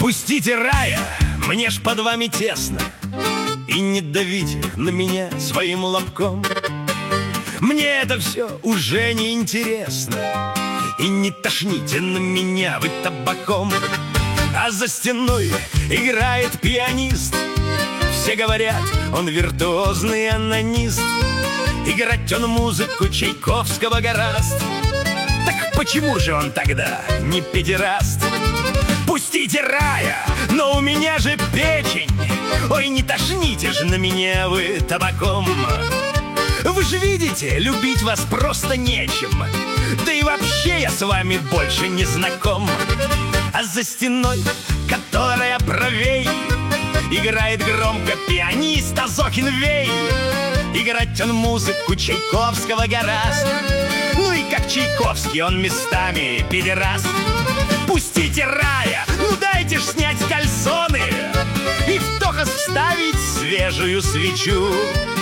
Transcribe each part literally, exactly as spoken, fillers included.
Пустите рая, мне ж под вами тесно, и не давите на меня своим лобком. Мне это все уже не интересно, и не тошните на меня вы табаком. А за стеной играет пианист. Все говорят, он виртуозный анонист. Играть он музыку Чайковского гораст. Так почему же он тогда не педераст? Пустите рая, но у меня же печень. Ой, не тошните же на меня вы табаком. Вы же видите, любить вас просто нечем. Да и вообще я с вами больше не знаком. А за стеной, которая правей, играет громко пианист Азокин-Вей. Играть он музыку Чайковского гораст. Ну и как Чайковский, он местами педераст. Пустите рая, ну дайте ж снять кальсоны и в тохос вставить свежую свечу.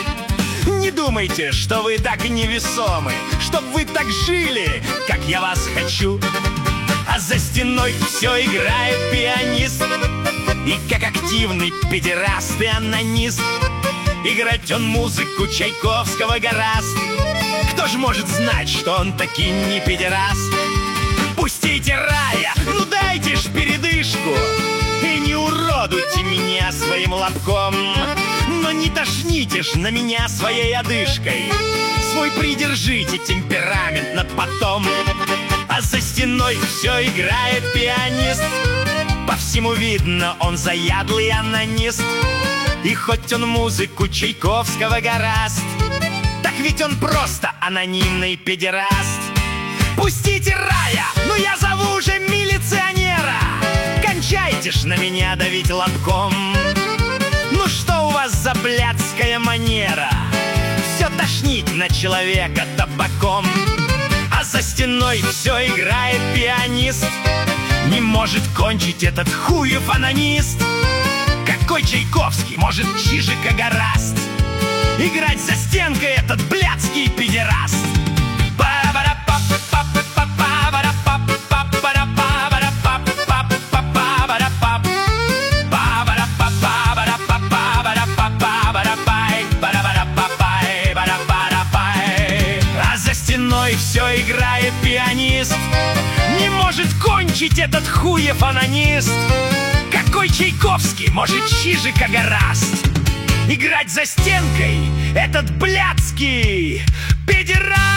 Не думайте, что вы так невесомы, чтоб вы так жили, как я вас хочу. А за стеной все играет пианист, и как активный педераст и анонист играть он музыку Чайковского гораст. Кто ж может знать, что он таки не педераст? Пустите рая, ну дайте ж передышку, и не уродуйте меня своим лобком. Но не тошните ж на меня своей одышкой. Свой придержите темперамент на потом. А за стеной все играет пианист. По всему видно, он заядлый анонист. И хоть он музыку Чайковского гораст, так ведь он просто анонимный педераст. Пустите рая, ну я зову уже милиционера. Кончайте ж на меня давить лобком. Ну что у вас за блядская манера? Все тошнить на человека табаком. А за стеной все играет пианист. Не может кончить этот хуев анонист. Какой Чайковский может Чижика гораст играть за стенкой этот блядский педераст? А за стеной все играет пианист. Не может кончить этот хуев анонист. Какой Чайковский может Чижика гораст играть за стенкой этот блядский педераст?